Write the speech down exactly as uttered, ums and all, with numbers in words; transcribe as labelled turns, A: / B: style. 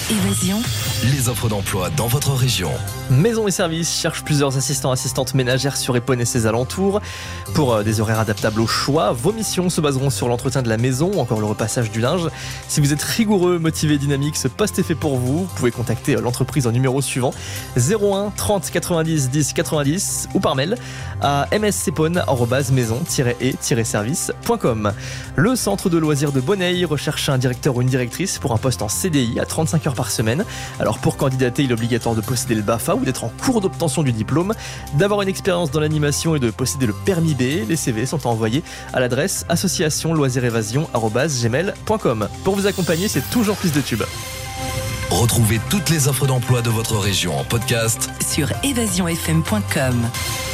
A: Évasion.
B: Les offres d'emploi dans votre région.
C: Maison et Services cherche plusieurs assistants assistantes ménagères sur Épône et ses alentours. Pour euh, des horaires adaptables au choix, vos missions se baseront sur l'entretien de la maison ou encore le repassage du linge. Si vous êtes rigoureux, motivé, dynamique, ce poste est fait pour vous. Vous pouvez contacter l'entreprise au numéro suivant zéro un trente quatre-vingt-dix dix quatre-vingt-dix ou par mail à m s cepone arobase maison tiret e tiret service point com. Le centre de loisirs de Bonneuil recherche un directeur ou une directrice pour un poste en C D I à trente-cinq heures par semaine. Alors pour candidater, il est obligatoire de posséder le BAFA ou d'être en cours d'obtention du diplôme, d'avoir une expérience dans l'animation et de posséder le permis B. Les C V sont envoyés à l'adresse association loisirs évasion arobase gmail point com. Pour vous accompagner, c'est toujours plus de tubes.
B: Retrouvez toutes les offres d'emploi de votre région en podcast
A: sur évasion f m point com.